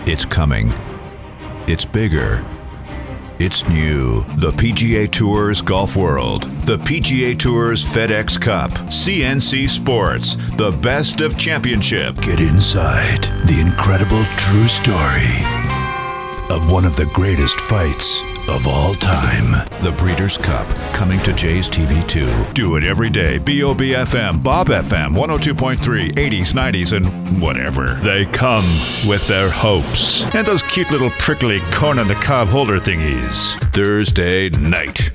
It's coming. It's bigger. It's new. The PGA Tour's Golf World. The PGA Tour's FedEx Cup. CNC Sports. The best of championship. Get inside the incredible true story of one of the greatest fights of all time. The Breeders' Cup. Coming to Jay's TV 2. Do it every day. BOB-FM, Bob FM, 102.3, 80s, 90s, and whatever. They come with their hopes. And those cute little prickly corn on the cob holder thingies. Thursday night.